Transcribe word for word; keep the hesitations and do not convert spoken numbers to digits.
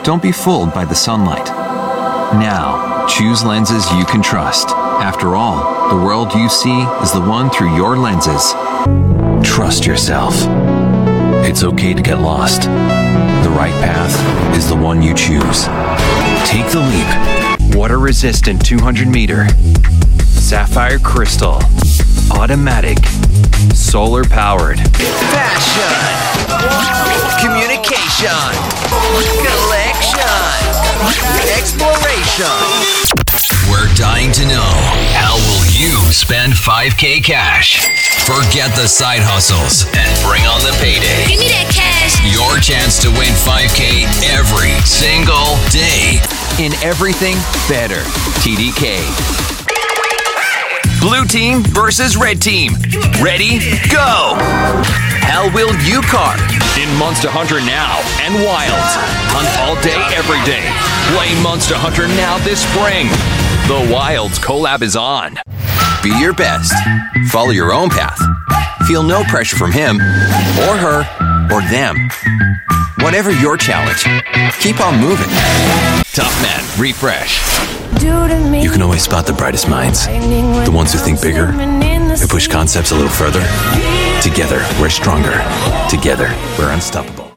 Don't be fooled by the sunlight. Now, choose lenses you can trust. After all, the world you see is the one through your lenses. Trust yourself. It's okay to get lost. The right path is the one you choose. Take the leap. Water-resistant two hundred meter. Sapphire crystal. Automatic. Solar-powered. Fashion. Communication. Collection. Exploration. We're dying to know, how will you spend five K cash? Forget the side hustles and bring on the payday. Give me that cash. Your chance to win five K every single day. In everything better. T D K. Blue team versus red team. Ready? Go! How will you car? In Monster Hunter Now and Wilds. Hunt all day, every day. Play Monster Hunter Now this spring. The Wilds collab is on. Be your best. Follow your own path. Feel no pressure from him, or her, or them. Whatever your challenge, keep on moving. Top Man Refresh. You can always spot the brightest minds. The ones who think bigger and push concepts a little further. Together, we're stronger. Together, we're unstoppable.